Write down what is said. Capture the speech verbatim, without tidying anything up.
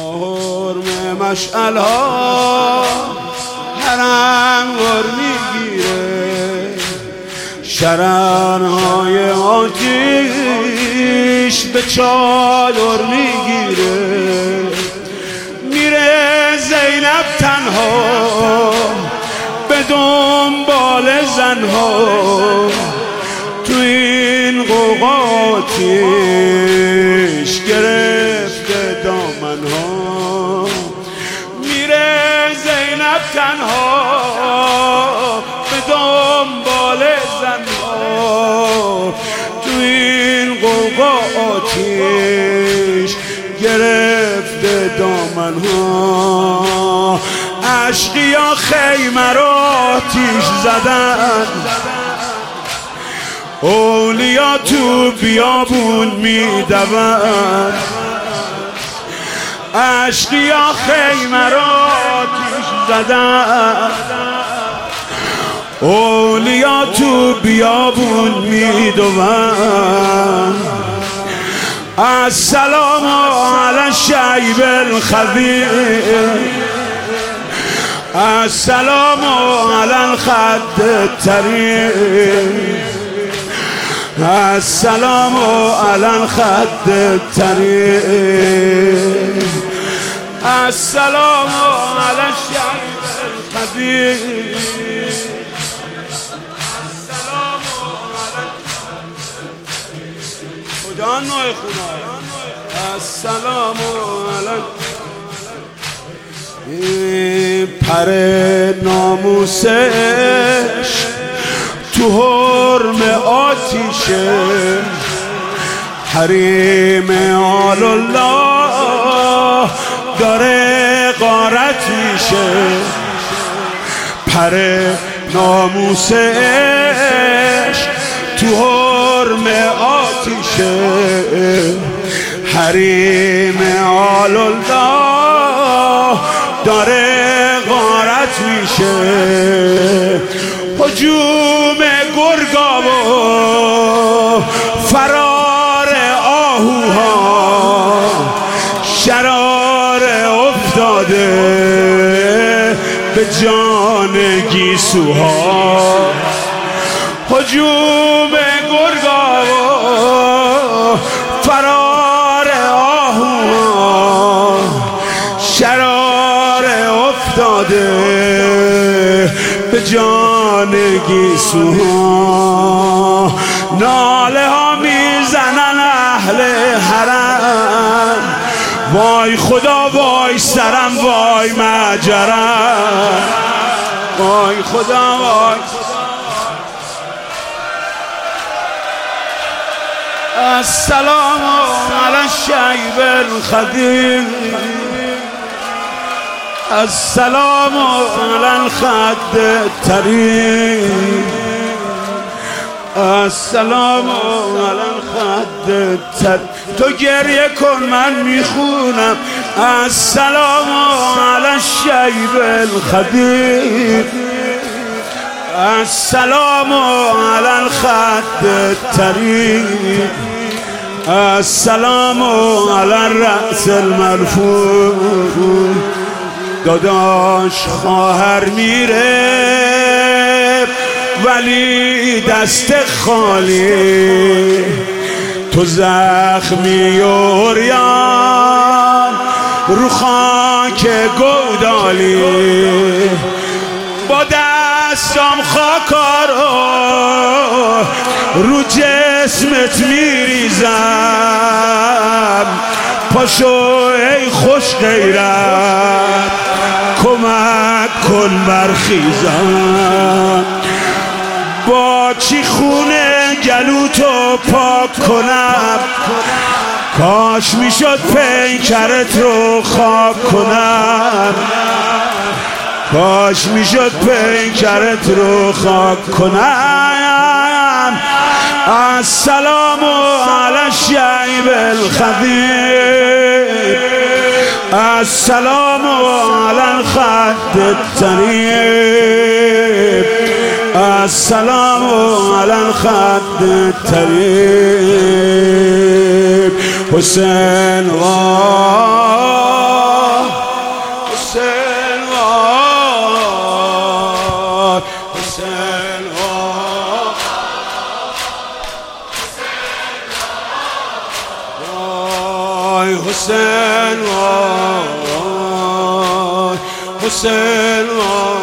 حرم مشعل ها هر انوار میگیره، شررهای آتیش به چادر میگیره. میره زینب تنها به دنبال زنها، تو این قوقا آتیش گرفته دامنها. میره زینب تنها به دنبال زنها، تو این قوقا آتیش گرفته دامنها. عشقیا خیمه را آتیش زدن، اولیا تو بیابون میدون. عشقیا خیمه را آتیش زدن، اولیا تو بیابون میدون. السلام علی الشیب الخضیر، السلام علی الخد الطریر، السلام علی الخد الطریر، السلام علی الشیب الخضیر، السلام علی خدا نوع خدا، السلام علی پر ناموسش تو حرم آتیشه، حریم آل الله داره غارت میشه. پر ناموسش تو حرم آتیشه، حریم آل الله داره غارت میشه. هجوم گرگا و فرار آهوها، شرار افتاده به جان گیسوها. هجوم گرگا و فرار آهوها، شرار افتاده به جان گیسوها. ناله ها میزنن اهل حرم، وای خدا وای سرم وای مجرم، وای خدا وای. السلام علی الشیب الخضیر، السلام علی الخد الطریر، السلام علی الخد الطریر. تو گریه کن من میخونم. السلام علی الشیب الخضیر، السلام علی الخد الطریر، السلام علی الرأس المرفوع. داداش خواهر میره ولی دست خالی، تو زخمی و عریان رو خاک گودالی. با دستم خاکارو رو جسمت میریزم، پاشو ای خوش غیرت کمک کن برخیزم. با چی خونه گلوتو پاک کنم، کاش میشد پیکرت رو خاک کنم، کاش میشد پیکرت رو خاک کنم. السلام علی الشیب الخضیر، السلام علی الخد الطریر، السلام علی الخد الطریر. حسین وای حسین وای حسین وای